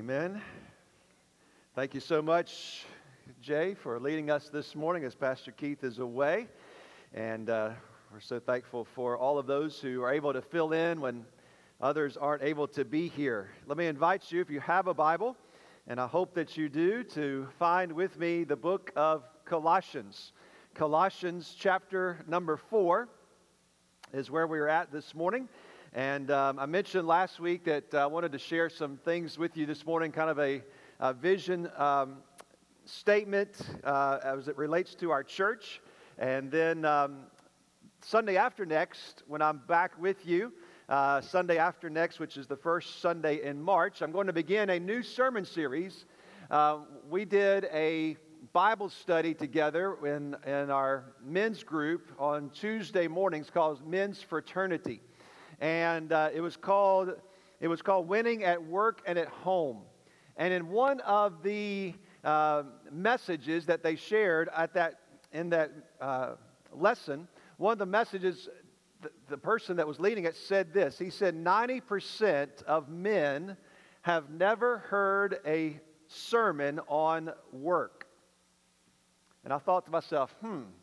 Amen. Thank you so much, Jay, for leading us this morning as Pastor Keith is away. And we're so thankful for all of those who are able to fill in when others aren't able to be here. Let me invite you, if you have a Bible, and I hope that you do, to find with me the book of Colossians. Colossians chapter number 4 is where we're at this morning. And I mentioned last week that I wanted to share some things with you this morning, kind of a vision statement as it relates to our church. And then Sunday after next, when I'm back with you, Sunday after next, which is the first Sunday in March, I'm going to begin a new sermon series. We did a Bible study together in our men's group on Tuesday mornings called Men's Fraternity. And it was called Winning at Work and at Home. And in one of the messages that they shared in that lesson, one of the messages, the person that was leading it said this. He said, 90% of men have never heard a sermon on work. And I thought to myself,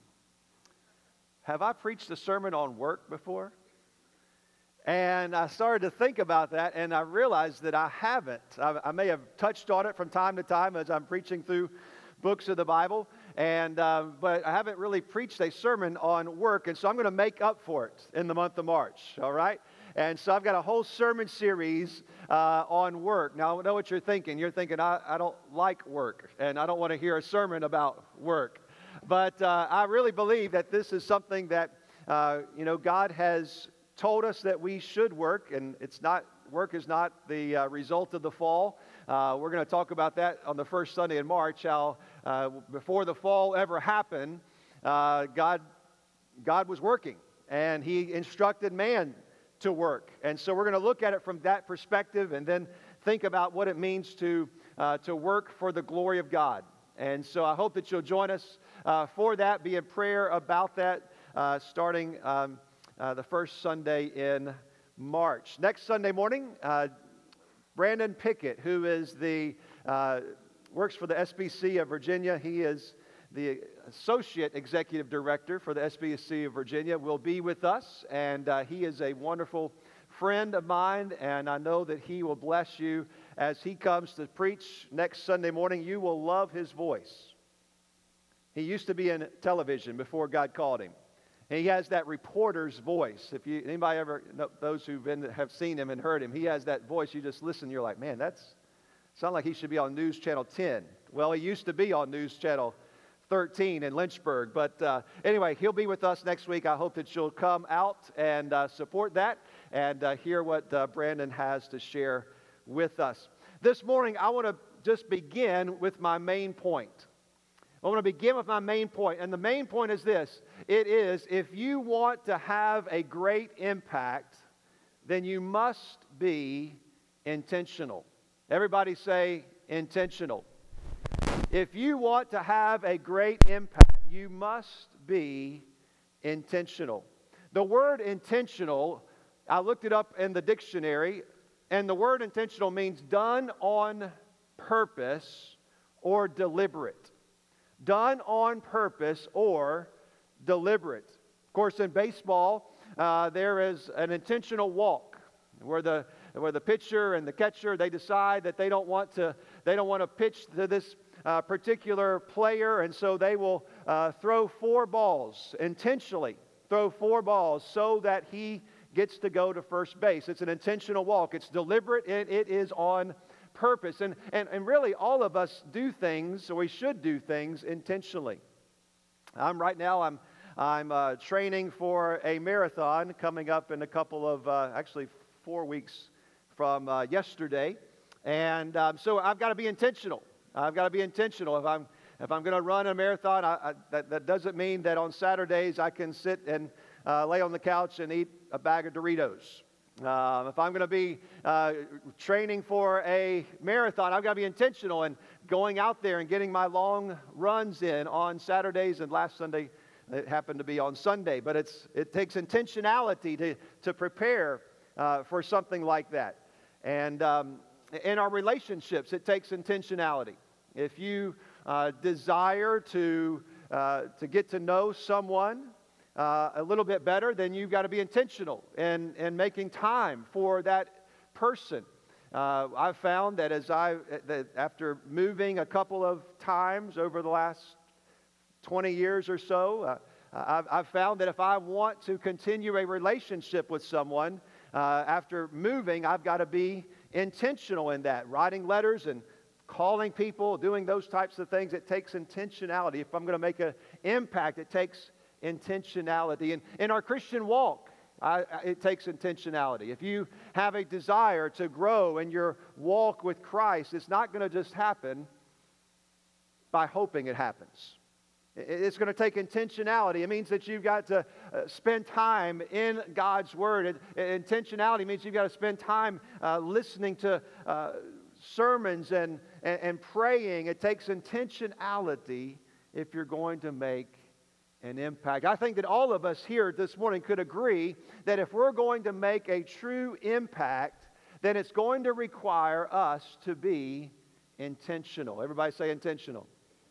have I preached a sermon on work before? And I started to think about that, and I realized that I haven't. I may have touched on it from time to time as I'm preaching through books of the Bible, but I haven't really preached a sermon on work, and so I'm going to make up for it in the month of March, all right? And so I've got a whole sermon series on work. Now, I know what you're thinking. You're thinking, I don't like work, and I don't want to hear a sermon about work. But I really believe that this is something that, God has told us that we should work, and work is not the result of the fall. We're going to talk about that on the first Sunday in March, how before the fall ever happened, God was working, and He instructed man to work. And so we're going to look at it from that perspective and then think about what it means to work for the glory of God. And so I hope that you'll join us for that, be in prayer about that, starting the first Sunday in March. Next Sunday morning, Brandon Pickett, who is works for the SBC of Virginia, he is the Associate Executive Director for the SBC of Virginia, will be with us, and he is a wonderful friend of mine, and I know that he will bless you as he comes to preach next Sunday morning. You will love his voice. He used to be in television before God called him. And he has that reporter's voice. If anybody ever know, those have seen him and heard him, he has that voice. You just listen, you're like, man, sounds like he should be on News Channel 10. Well, he used to be on News Channel 13 in Lynchburg. But anyway, he'll be with us next week. I hope that you'll come out and support that and hear what Brandon has to share with us. This morning, I want to just begin with my main point. I want to begin with my main point, and the main point is this. It is, if you want to have a great impact, then you must be intentional. Everybody say intentional. If you want to have a great impact, you must be intentional. The word intentional, I looked it up in the dictionary, and the word intentional means done on purpose or deliberate. Done on purpose or deliberate. Of course, in baseball, there is an intentional walk where the pitcher and the catcher, they decide that they don't want to pitch to this particular player, and so they will throw 4 balls intentionally. Throw 4 balls so that he gets to go to first base. It's an intentional walk. It's deliberate, and it is on purpose. And really all of us do things, or we should do things intentionally. Right now I'm training for a marathon coming up in a couple of actually 4 weeks from yesterday, and so I've got to be intentional. I've got to be intentional. If I'm going to run a marathon, that doesn't mean that on Saturdays I can sit and lay on the couch and eat a bag of Doritos. If I'm going to be training for a marathon, I've got to be intentional and going out there and getting my long runs in on Saturdays. And last Sunday, it happened to be on Sunday. But it takes intentionality to prepare for something like that. And In our relationships, it takes intentionality. If you desire to get to know someone a little bit better, then you've got to be intentional in making time for that person. I've found that after moving a couple of times over the last 20 years or so, I've found that if I want to continue a relationship with someone after moving, I've got to be intentional in that. Writing letters and calling people, doing those types of things, it takes intentionality. If I'm going to make an impact, it takes intentionality. And in our Christian walk, it takes intentionality. If you have a desire to grow in your walk with Christ, it's not going to just happen by hoping it happens. It's going to take intentionality. It means that you've got to spend time in God's Word. Intentionality means you've got to spend time listening to sermons and praying. It takes intentionality if you're going to make an impact. I think that all of us here this morning could agree that if we're going to make a true impact, then it's going to require us to be intentional. Everybody say intentional.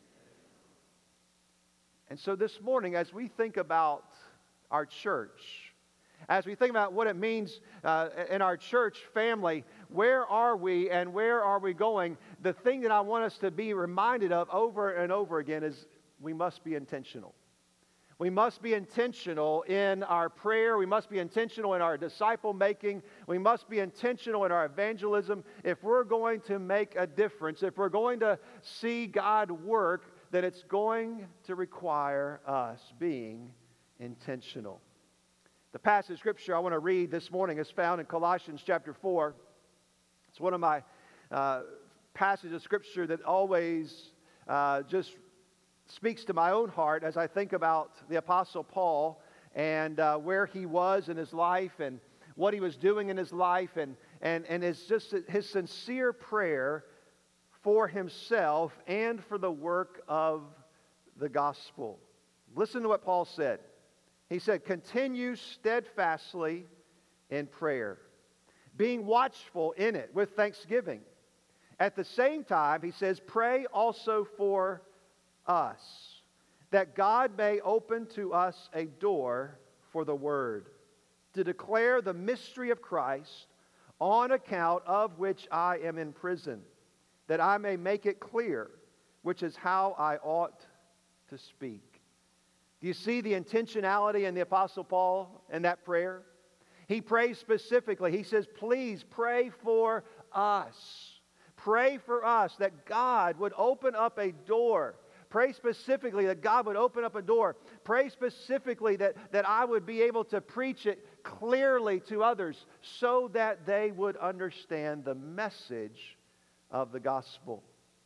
And so this morning, as we think about our church, as we think about what it means in our church family, where are we and where are we going? The thing that I want us to be reminded of over and over again is we must be intentional. We must be intentional in our prayer. We must be intentional in our disciple making. We must be intentional in our evangelism. If we're going to make a difference, if we're going to see God work, then it's going to require us being intentional. The passage of Scripture I want to read this morning is found in Colossians chapter 4. It's one of my passages of Scripture that always just speaks to my own heart as I think about the Apostle Paul and where he was in his life and what he was doing in his life, and it's just his sincere prayer for himself and for the work of the gospel. Listen to what Paul said. He said, "Continue steadfastly in prayer, being watchful in it with thanksgiving. At the same time," he says, "pray also for us, that God may open to us a door for the word, to declare the mystery of Christ, on account of which I am in prison, that I may make it clear, which is how I ought to speak." Do you see the intentionality in the Apostle Paul in that prayer? He prays specifically. He says, please pray for us. Pray for us that God would open up a door. Pray specifically that God would open up a door. Pray specifically that I would be able to preach it clearly to others so that they would understand the message of the gospel.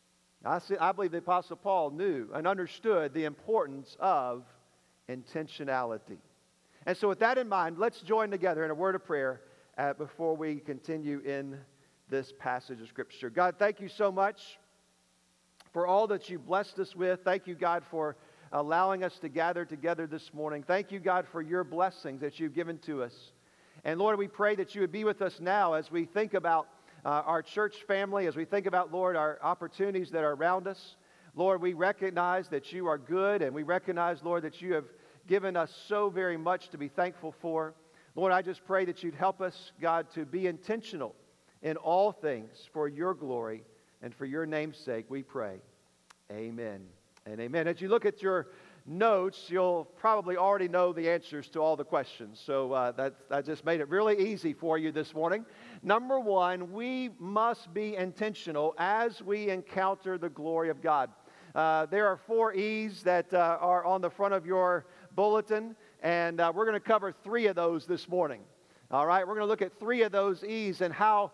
I believe the Apostle Paul knew and understood the importance of intentionality. And so with that in mind, let's join together in a word of prayer before we continue in this passage of Scripture. God, thank you so much for all that you blessed us with. Thank you, God, for allowing us to gather together this morning. Thank you, God, for your blessings that you've given to us. And Lord, we pray that you would be with us now as we think about our church family, as we think about, Lord, our opportunities that are around us. Lord, we recognize that you are good, and we recognize, Lord, that you have given us so very much to be thankful for. Lord, I just pray that you'd help us, God, to be intentional in all things for your glory and for your name's sake, we pray. Amen and amen. As you look at your notes, you'll probably already know the answers to all the questions. So I just made it really easy for you this morning. Number one, we must be intentional as we encounter the glory of God. There are 4 E's that are on the front of your bulletin, and we're going to cover 3 of those this morning. All right, we're going to look at 3 of those E's and how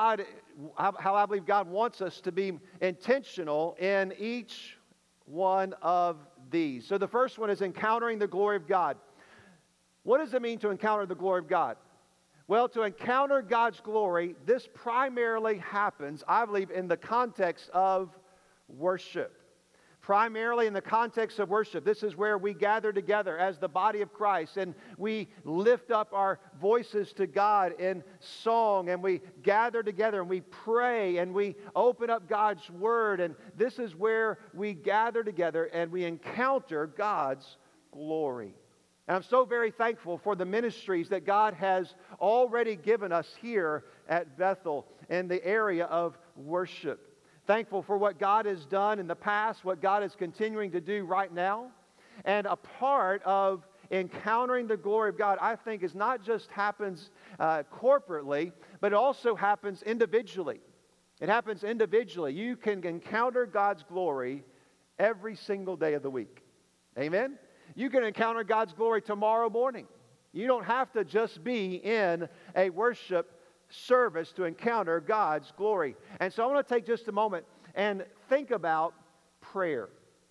I believe God wants us to be intentional in each one of these. So the first one is encountering the glory of God. What does it mean to encounter the glory of God? Well, to encounter God's glory, this primarily happens, I believe, in the context of worship. primarily in the context of worship. This is where we gather together as the body of Christ, and we lift up our voices to God in song, and we gather together and we pray and we open up God's Word, and this is where we gather together and we encounter God's glory. And I'm so very thankful for the ministries that God has already given us here at Bethel in the area of worship. Thankful for what God has done in the past, what God is continuing to do right now. And a part of encountering the glory of God, I think, is not just happens corporately, but it also happens individually. It happens individually. You can encounter God's glory every single day of the week. Amen? You can encounter God's glory tomorrow morning. You don't have to just be in a worship service to encounter God's glory. And so I want to take just a moment and think about prayer.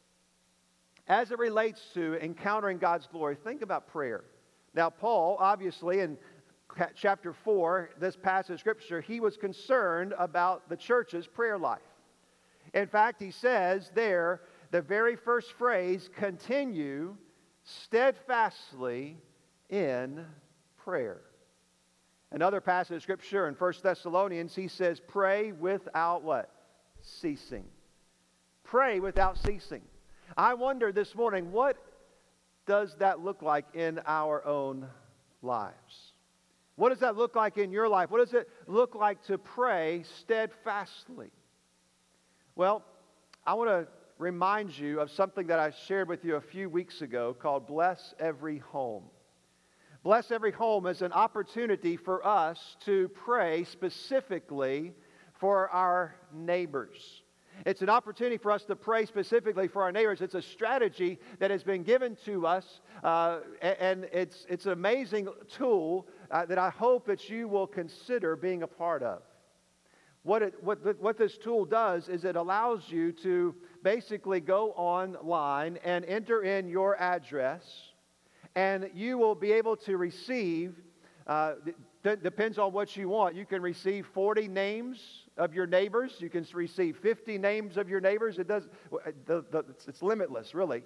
As it relates to encountering God's glory, think about prayer. Now, Paul, obviously, in chapter 4, this passage of Scripture, he was concerned about the church's prayer life. In fact, he says there, the very first phrase, continue steadfastly in prayer. Another passage of Scripture in 1 Thessalonians, he says, pray without what? Ceasing. Pray without ceasing. I wonder this morning, what does that look like in our own lives? What does that look like in your life? What does it look like to pray steadfastly? Well, I want to remind you of something that I shared with you a few weeks ago called Bless Every Home. Bless Every Home is an opportunity for us to pray specifically for our neighbors. It's an opportunity for us to pray specifically for our neighbors. It's a strategy that has been given to us, and it's an amazing tool that I hope that you will consider being a part of. What this tool does is it allows you to basically go online and enter in your address, and you will be able to receive, depends on what you want. You can receive 40 names of your neighbors. You can receive 50 names of your neighbors. It's limitless, really.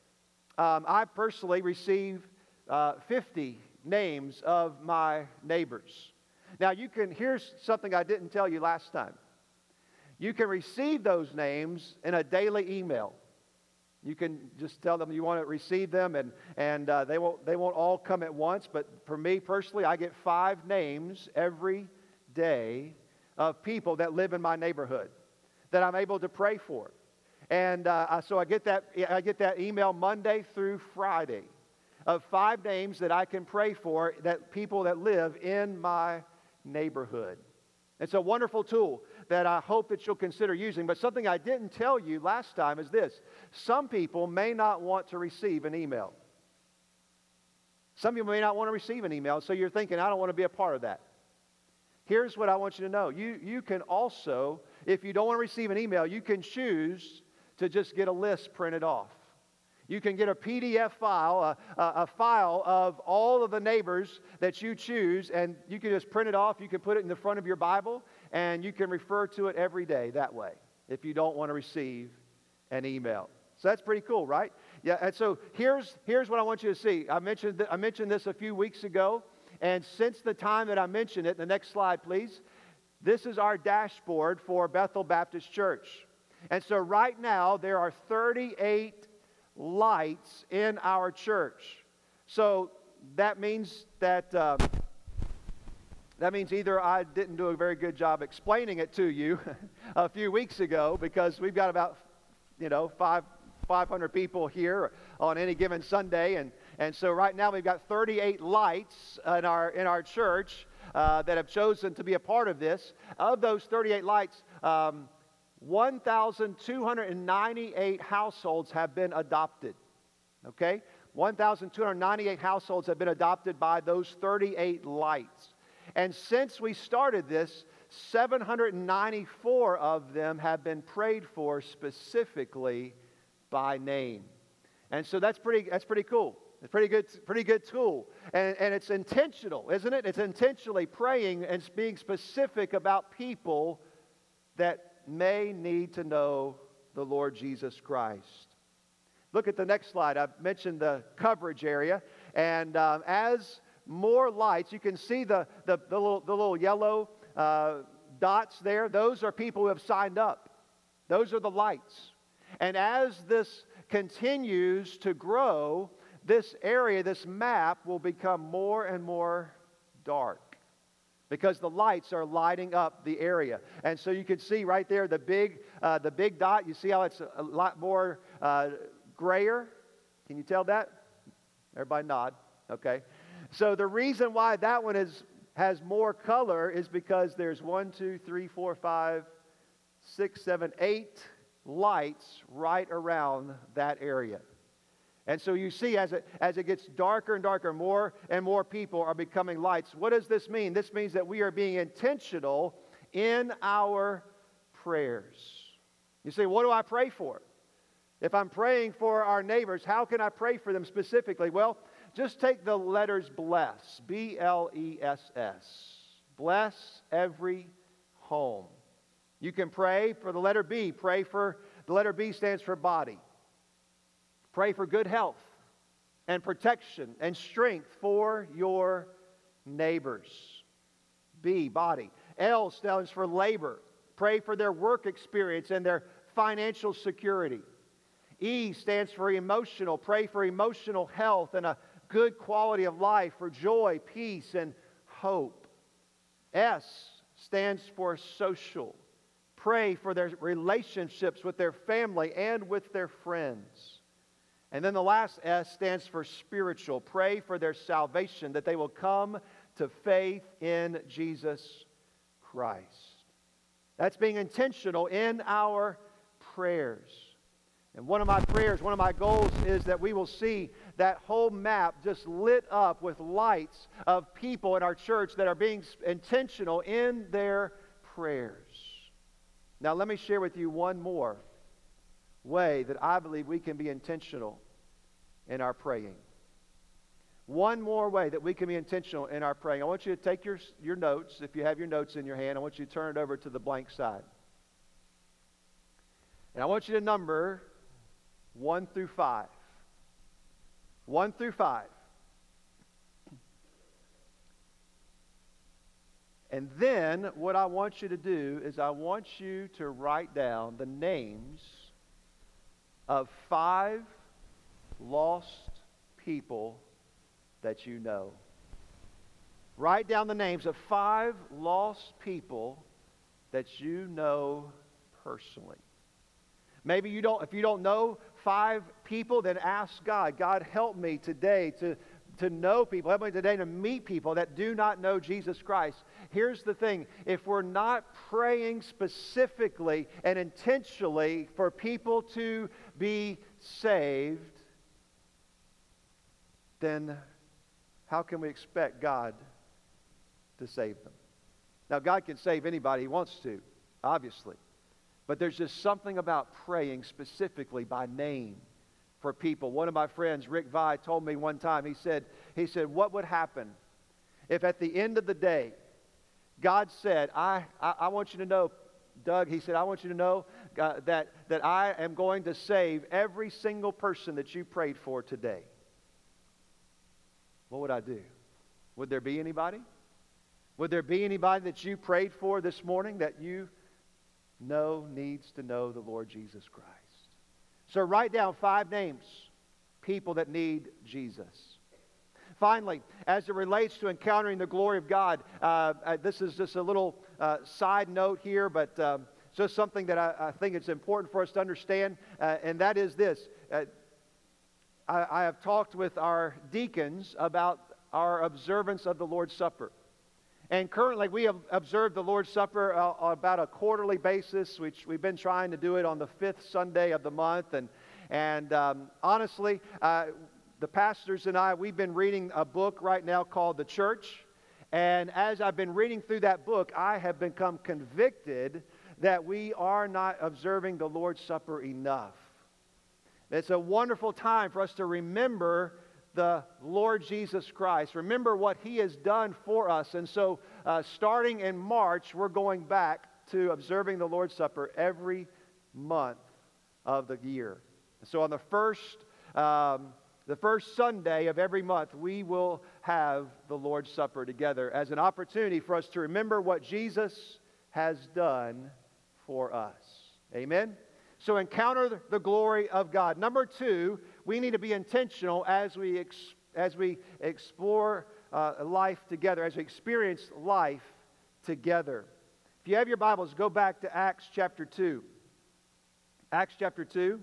I personally receive 50 names of my neighbors. Now, here's something I didn't tell you last time. You can receive those names in a daily email. You can just tell them you want to receive them, and they won't all come at once. But for me personally, I get 5 names every day of people that live in my neighborhood that I'm able to pray for. And so I get that email Monday through Friday of 5 names that I can pray for, that people that live in my neighborhood. It's a wonderful tool that I hope that you'll consider using. But something I didn't tell you last time is this. Some people may not want to receive an email. Some people may not want to receive an email, so you're thinking, I don't want to be a part of that. Here's what I want you to know. You can also, if you don't want to receive an email, you can choose to just get a list printed off. You can get a PDF file, a file of all of the neighbors that you choose, and you can just print it off. You can put it in the front of your Bible, and you can refer to it every day that way if you don't want to receive an email. So that's pretty cool, right? Yeah, and so here's what I want you to see. I mentioned this a few weeks ago, and since the time that I mentioned it, the next slide, please. This is our dashboard for Bethel Baptist Church. And so right now, there are 38 lights in our church. So that means that either I didn't do a very good job explaining it to you a few weeks ago, because we've got about 500 people here on any given Sunday, and so right now we've got 38 lights in our church that have chosen to be a part of this. Of those 38 lights, 1,298 households have been adopted. Okay? 1,298 households have been adopted by those 38 lights. And since we started this, 794 of them have been prayed for specifically by name. And so that's pretty cool. It's pretty good tool. And it's intentional, isn't it? It's intentionally praying and being specific about people that may need to know the Lord Jesus Christ. Look at the next slide. I've mentioned the coverage area. And as more lights, you can see the little yellow dots there. Those are people who have signed up. Those are the lights. And as this continues to grow, this area, this map will become more and more dark because the lights are lighting up the area. And so you can see right there the big dot. You see how it's a lot more grayer? Can you tell that? Everybody nod. Okay. So the reason why that one has more color is because there's 1, 2, 3, 4, 5, 6, 7, 8 lights right around that area. And so you see as it gets darker and darker, more and more people are becoming lights. What does this mean? This means that we are being intentional in our prayers. You say, what do I pray for? If I'm praying for our neighbors, how can I pray for them specifically? Well, just take the letters bless, B-L-E-S-S. Bless every home. You can pray for the letter B. Pray for, the letter B stands for body. Pray for good health and protection and strength for your neighbors. B, body. L stands for labor. Pray for their work experience and their financial security. E stands for emotional. Pray for emotional health and a good quality of life, for joy, peace, and hope. S stands for social. Pray for their relationships with their family and with their friends. And then the last S stands for spiritual. Pray for their salvation, that they will come to faith in Jesus Christ. That's being intentional in our prayers. And one of my prayers, one of my goals is that we will see that whole map just lit up with lights of people in our church that are being intentional in their prayers. Now let me share with you one more way that I believe we can be intentional in our praying. One more way that we can be intentional in our praying. I want you to take your notes. If you have your notes in your hand, I want you to turn it over to the blank side. And I want you to number 1 through 5. 1 through 5. And then what I want you to do is I want you to write down the names of 5 lost people that you know. Write down the names of 5 lost people that you know personally. Maybe if you don't know 5 people, then ask God, God, help me today to know people. Help me today to meet people that do not know Jesus Christ. Here's the thing. If we're not praying specifically and intentionally for people to be saved, then how can we expect God to save them? Now, God can save anybody He wants to, obviously. But there's just something about praying specifically by name for people. One of my friends, Rick Vi, told me one time, he said, what would happen if at the end of the day, God said, I want you to know, Doug, he said, I want you to know that I am going to save every single person that you prayed for today. What would I do? Would there be anybody? Would there be anybody that you prayed for this morning that you know needs to know the Lord Jesus Christ? So write down 5 names, people that need Jesus. Finally, as it relates to encountering the glory of God, this is just a little side note here, but just something that I think it's important for us to understand, and that is this. I have talked with our deacons about our observance of the Lord's Supper. And currently we have observed the Lord's Supper on about a quarterly basis, which we've been trying to do it on the 5th Sunday of the month. And honestly, the pastors and I, we've been reading a book right now called The Church. And as I've been reading through that book, I have become convicted that we are not observing the Lord's Supper enough. It's a wonderful time for us to remember the Lord Jesus Christ. Remember what He has done for us. And so starting in March, we're going back to observing the Lord's Supper every month of the year. So on the first Sunday of every month, we will have the Lord's Supper together as an opportunity for us to remember what Jesus has done for us. Amen? So encounter the glory of God. Number two, we need to be intentional as we explore life together, as we experience life together. If you have your Bibles, go back to Acts chapter 2. Acts chapter 2.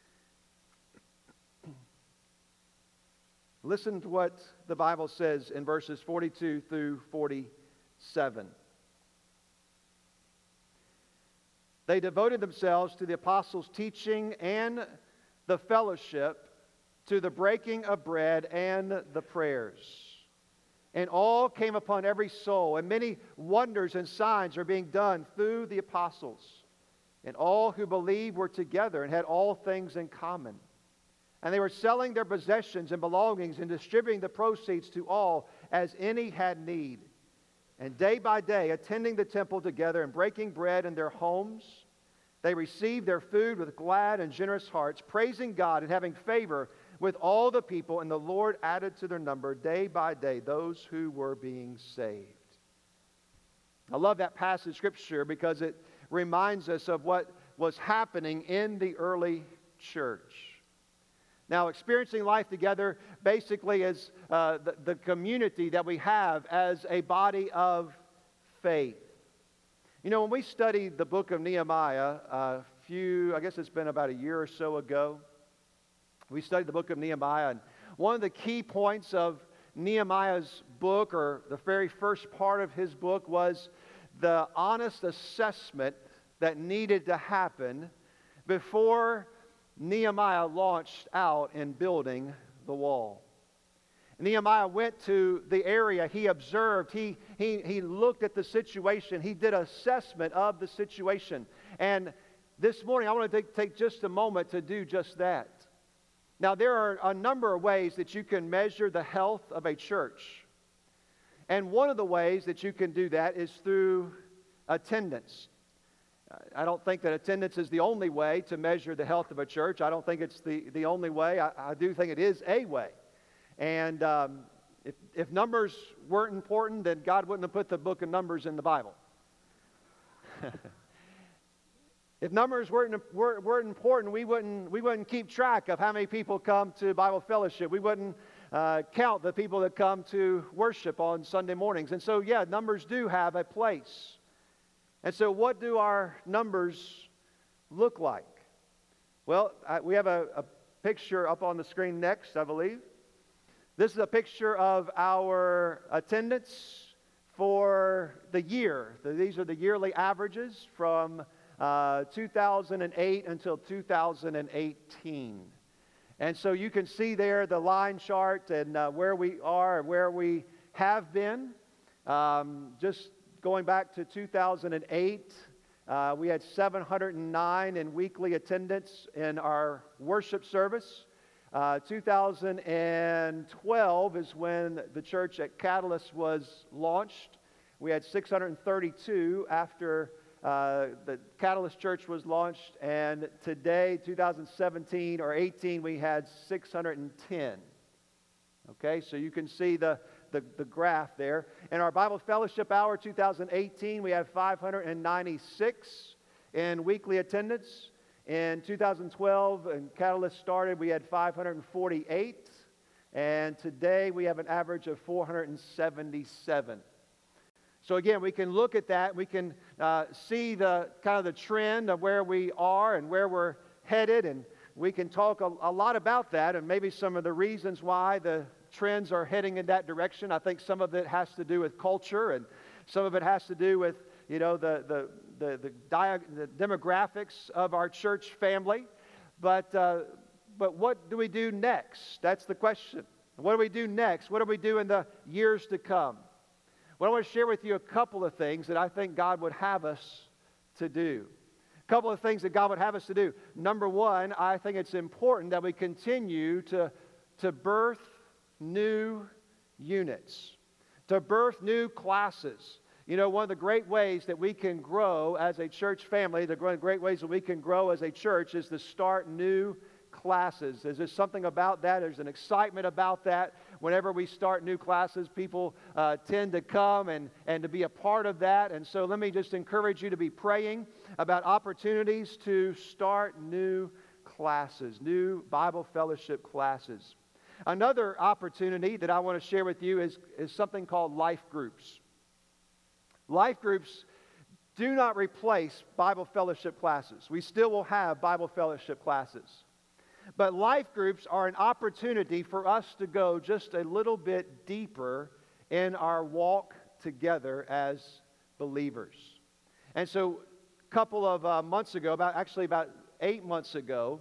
Listen to what the Bible says in verses 42 through 47. They devoted themselves to the apostles' teaching and the fellowship, to the breaking of bread and the prayers. And all came upon every soul, and many wonders and signs are being done through the apostles. And all who believed were together and had all things in common. And they were selling their possessions and belongings and distributing the proceeds to all as any had need. And day by day, attending the temple together and breaking bread in their homes, they received their food with glad and generous hearts, praising God and having favor with all the people. And the Lord added to their number day by day those who were being saved. I love that passage of Scripture because it reminds us of what was happening in the early church. Now, experiencing life together basically is the community that we have as a body of faith. You know, when we studied the book of Nehemiah I guess it's been about a year or so ago, we studied the book of Nehemiah, and one of the key points of Nehemiah's book, or the very first part of his book, was the honest assessment that needed to happen before Nehemiah launched out in building the wall. Nehemiah went to the area, he observed, he looked at the situation, he did assessment of the situation. And this morning I want to take just a moment to do just that. Now, there are a number of ways that you can measure the health of a church. And one of the ways that you can do that is through attendance. I don't think that attendance is the only way to measure the health of a church. I don't think it's the only way. I do think it is a way. And if numbers weren't important, then God wouldn't have put the book of Numbers in the Bible. If numbers weren't important, we wouldn't keep track of how many people come to Bible fellowship. We wouldn't count the people that come to worship on Sunday mornings. And so, yeah, numbers do have a place. And so what do our numbers look like? Well, we have a picture up on the screen next, I believe. This is a picture of our attendance for the year. These are the yearly averages from 2008 until 2018. And so you can see there the line chart and where we are and where we have been. Just going back to 2008, we had 709 in weekly attendance in our worship service. 2012 is when the church at Catalyst was launched. We had 632 after the Catalyst Church was launched, and today, 2017 or 18, we had 610. Okay, so you can see the graph there. In our Bible Fellowship Hour 2018, we had 596 in weekly attendance. In 2012, when Catalyst started, we had 548. And today, we have an average of 477. So again, we can look at that. We can see the kind of the trend of where we are and where we're headed. And we can talk a lot about that and maybe some of the reasons why the trends are heading in that direction. I think some of it has to do with culture, and some of it has to do with, you know, the demographics of our church family. But what do we do next? That's the question. What do we do next? What do we do in the years to come? Well, I want to share with you a couple of things that I think God would have us to do. A couple of things that God would have us to do. Number one, I think it's important that we continue to birth new units, to birth new classes. You know, one of the great ways that we can grow as a church family, the great ways that we can grow as a church is to start new classes. There's just something about that. There's an excitement about that. Whenever we start new classes, people tend to come and to be a part of that. And so let me just encourage you to be praying about opportunities to start new classes, new Bible fellowship classes. Another opportunity that I want to share with you is something called life groups. Life groups do not replace Bible fellowship classes. We still will have Bible fellowship classes. But life groups are an opportunity for us to go just a little bit deeper in our walk together as believers. And so a couple of months ago, about 8 months ago,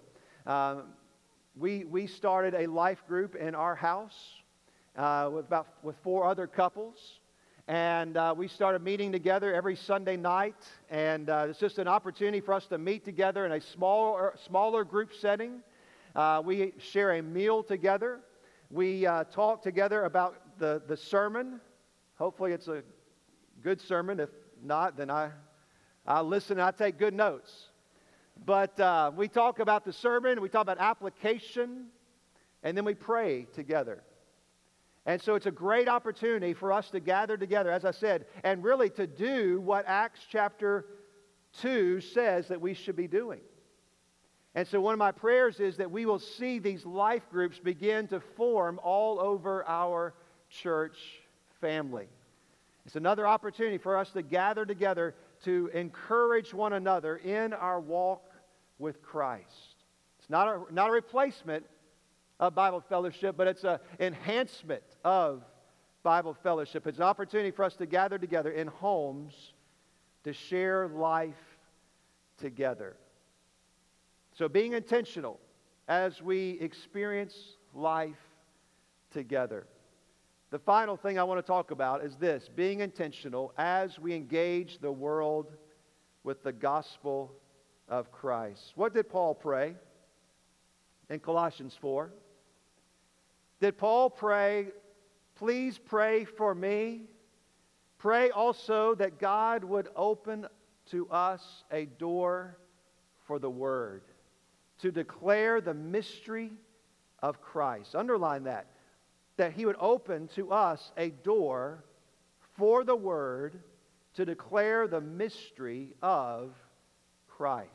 we started a life group in our house with 4 other couples. And we started meeting together every Sunday night. And it's just an opportunity for us to meet together in a smaller group setting. We share a meal together. We talk together about the sermon. Hopefully it's a good sermon. If not, then I'll listen and I take good notes. But we talk about the sermon. We talk about application. And then we pray together. And so it's a great opportunity for us to gather together, as I said, and really to do what Acts chapter 2 says that we should be doing. And so one of my prayers is that we will see these life groups begin to form all over our church family. It's another opportunity for us to gather together to encourage one another in our walk with Christ. It's not a replacement of Bible fellowship, but it's an enhancement of Bible fellowship. It's an opportunity for us to gather together in homes to share life together. So being intentional as we experience life together. The final thing I want to talk about is this: being intentional as we engage the world with the gospel of Christ. What did Paul pray in Colossians 4? Did Paul pray, please pray for me? Pray also that God would open to us a door for the Word, to declare the mystery of Christ. Underline that He would open to us a door for the Word to declare the mystery of Christ.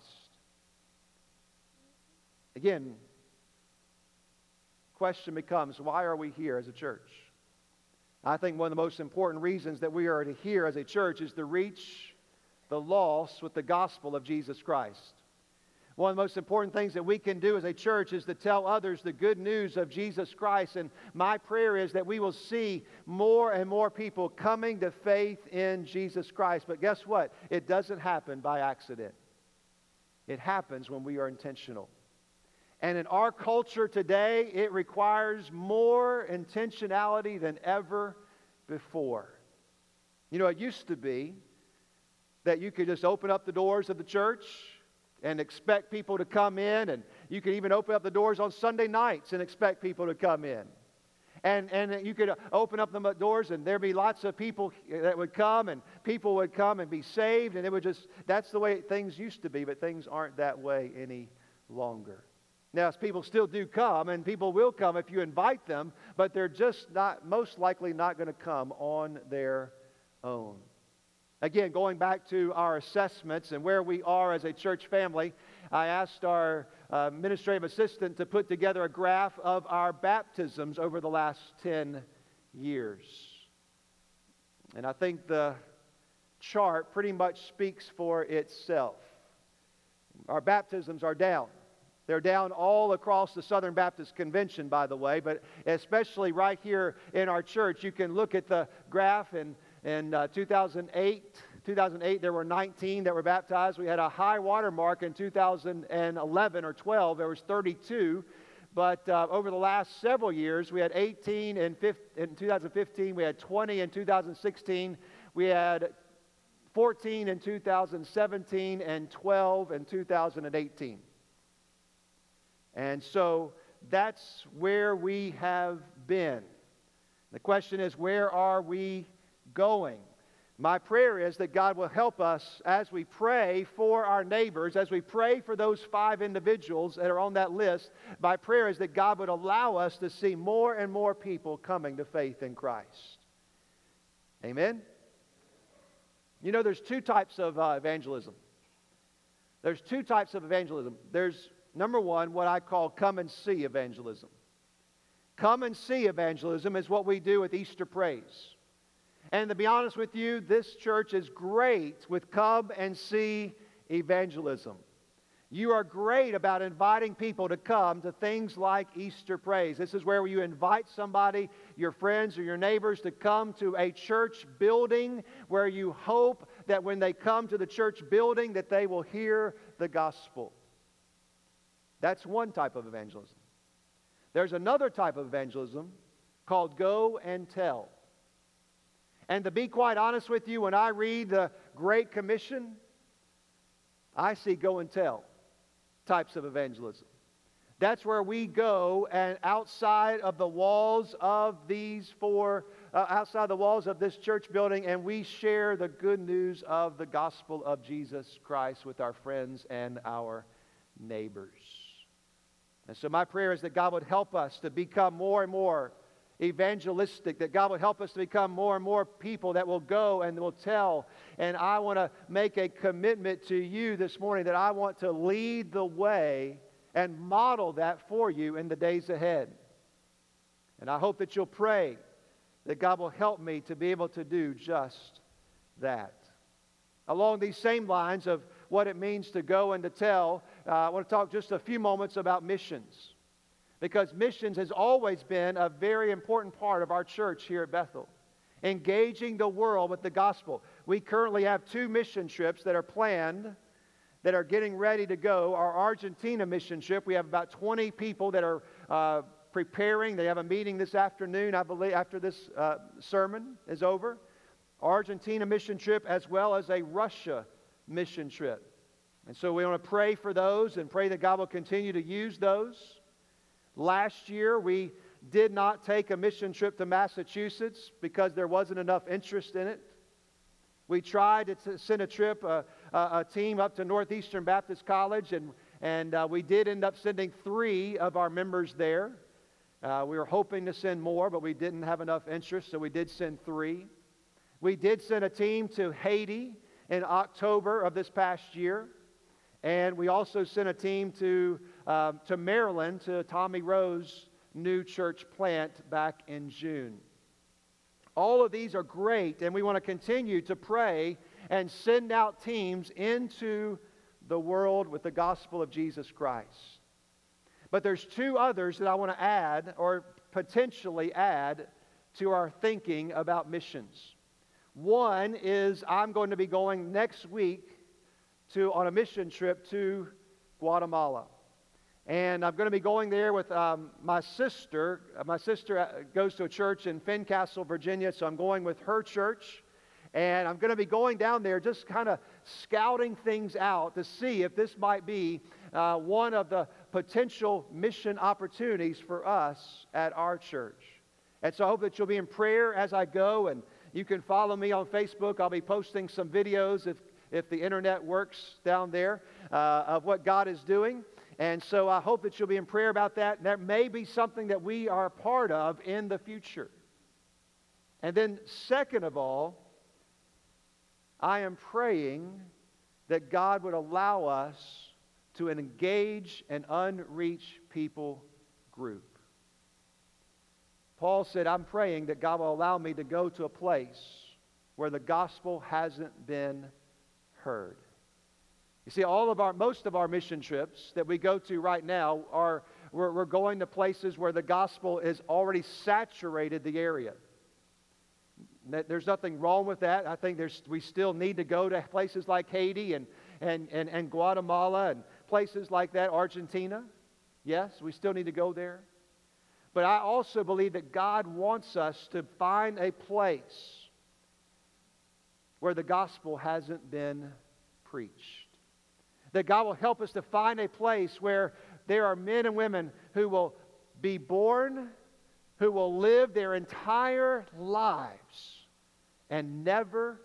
Again, question becomes, why are we here as a church? I think one of the most important reasons that we are here as a church is to reach the lost with the gospel of Jesus Christ. One of the most important things that we can do as a church is to tell others the good news of Jesus Christ. And my prayer is that we will see more and more people coming to faith in Jesus Christ. But guess what? It doesn't happen by accident. It happens when we are intentional. And in our culture today, it requires more intentionality than ever before. You know, it used to be that you could just open up the doors of the church and expect people to come in, and you could even open up the doors on Sunday nights and expect people to come in. And you could open up the doors and there'd be lots of people that would come, and people would come and be saved, and it would just, that's the way things used to be, but things aren't that way any longer. Now, people still do come, and people will come if you invite them, but they're just most likely not going to come on their own. Again, going back to our assessments and where we are as a church family, I asked our administrative assistant to put together a graph of our baptisms over the last 10 years. And I think the chart pretty much speaks for itself. Our baptisms are down. They're down all across the Southern Baptist Convention, by the way, but especially right here in our church. You can look at the graph in 2008, there were 19 that were baptized. We had a high water mark in 2011 or 12. There was 32. But over the last several years, we had 18 in 2015. We had 20 in 2016. We had 14 in 2017 and 12 in 2018. And so that's where we have been. The question is, where are we going? My prayer is that God will help us as we pray for our neighbors, as we pray for those 5 individuals that are on that list. My prayer is that God would allow us to see more and more people coming to faith in Christ. Amen? You know, there's 2 types of evangelism. There's 2 types of evangelism. There's, number 1, what I call come and see evangelism. Come and see evangelism is what we do with Easter Praise. And to be honest with you, this church is great with come and see evangelism. You are great about inviting people to come to things like Easter Praise. This is where you invite somebody, your friends or your neighbors, to come to a church building where you hope that when they come to the church building that they will hear the gospel. That's one type of evangelism. There's another type of evangelism called go and tell. And to be quite honest with you, when I read the Great Commission, I see go and tell types of evangelism. That's where we go and outside of the walls of outside the walls of this church building, and we share the good news of the gospel of Jesus Christ with our friends and our neighbors. And so my prayer is that God would help us to become more and more evangelistic, that God will help us to become more and more people that will go and will tell. And I want to make a commitment to you this morning that I want to lead the way and model that for you in the days ahead. And I hope that you'll pray that God will help me to be able to do just that. Along these same lines of what it means to go and to tell, I want to talk just a few moments about missions. Because missions has always been a very important part of our church here at Bethel. Engaging the world with the gospel. We currently have 2 mission trips that are planned, that are getting ready to go. Our Argentina mission trip, we have about 20 people that are preparing. They have a meeting this afternoon, I believe, after this sermon is over. Argentina mission trip as well as a Russia mission trip. And so we want to pray for those and pray that God will continue to use those. Last year, we did not take a mission trip to Massachusetts because there wasn't enough interest in it. We tried to send a team up to Northeastern Baptist College, and we did end up sending 3 of our members there. We were hoping to send more, but we didn't have enough interest, so we did send 3. We did send a team to Haiti in October of this past year. And we also sent a team to Maryland, to Tommy Rowe's new church plant back in June. All of these are great, and we want to continue to pray and send out teams into the world with the gospel of Jesus Christ. But there's 2 others that I want to add, or potentially add, to our thinking about missions. One is I'm going to be going next week on a mission trip to Guatemala. And I'm going to be going there with my sister. My sister goes to a church in Fincastle, Virginia, so I'm going with her church. And I'm going to be going down there just kind of scouting things out to see if this might be one of the potential mission opportunities for us at our church. And so I hope that you'll be in prayer as I go, and you can follow me on Facebook. I'll be posting some videos if the internet works down there, of what God is doing. And so I hope that you'll be in prayer about that. That may be something that we are a part of in the future. And then second of all, I am praying that God would allow us to engage an unreached people group. Paul said, I'm praying that God will allow me to go to a place where the gospel hasn't been heard. You see, most of our mission trips that we go to right now we're going to places where the gospel has already saturated the area. There's nothing wrong with that. I think we still need to go to places like Haiti and Guatemala and places like that, Argentina. Yes, we still need to go there. But I also believe that God wants us to find a place where the gospel hasn't been preached. That God will help us to find a place where there are men and women who will be born, who will live their entire lives and never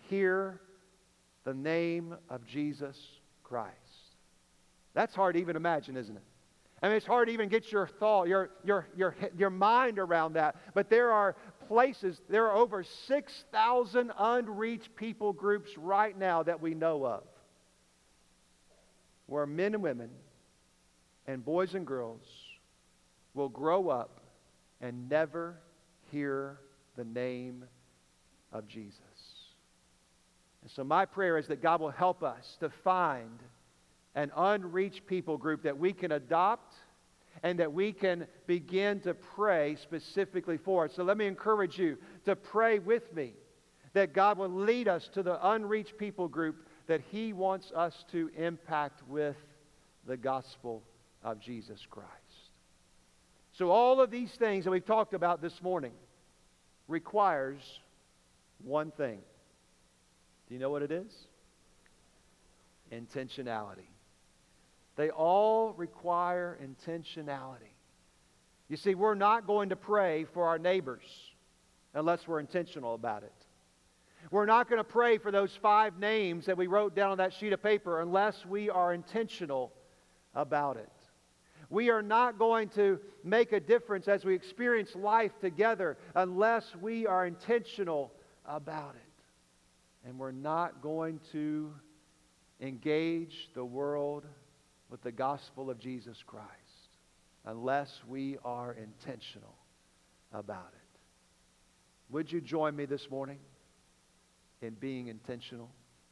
hear the name of Jesus Christ. That's hard to even imagine, isn't it? I mean, it's hard to even get your thought, your mind around that. But there are places, there are over 6,000 unreached people groups right now that we know of, where men and women and boys and girls will grow up and never hear the name of Jesus. And so my prayer is that God will help us to find an unreached people group that we can adopt and that we can begin to pray specifically for. So let me encourage you to pray with me that God will lead us to the unreached people group that He wants us to impact with the gospel of Jesus Christ. So all of these things that we've talked about this morning requires one thing. Do you know what it is? Intentionality. They all require intentionality. You see, we're not going to pray for our neighbors unless we're intentional about it. We're not going to pray for those 5 names that we wrote down on that sheet of paper unless we are intentional about it. We are not going to make a difference as we experience life together unless we are intentional about it. And we're not going to engage the world with the gospel of Jesus Christ unless we are intentional about it. Would you join me this morning in being intentional?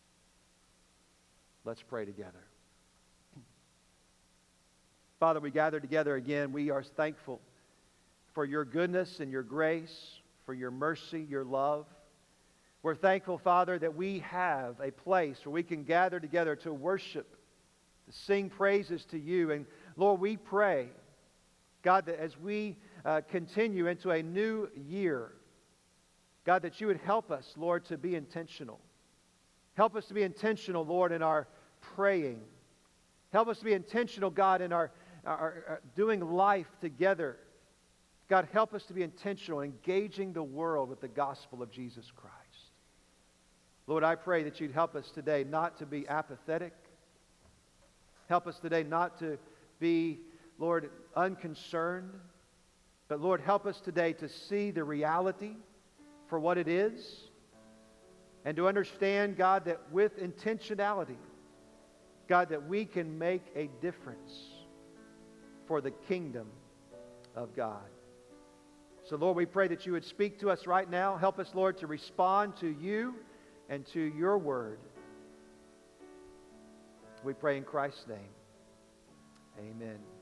Let's pray together. Father, we gather together again. We are thankful for your goodness and your grace, for your mercy, your love. We're thankful, Father, that we have a place where we can gather together to worship, to sing praises to you. And Lord, we pray, God, that as we continue into a new year, God, that you would help us, Lord, to be intentional. Help us to be intentional, Lord, in our praying. Help us to be intentional, God, in our doing life together. God, help us to be intentional, engaging the world with the gospel of Jesus Christ. Lord, I pray that you'd help us today not to be apathetic. Help us today not to be, Lord, unconcerned. But Lord, help us today to see the reality for what it is and to understand, God, that with intentionality, God, that we can make a difference for the kingdom of God. So Lord, we pray that you would speak to us right now. Help us, Lord, to respond to you and to your word. We pray in Christ's name. Amen.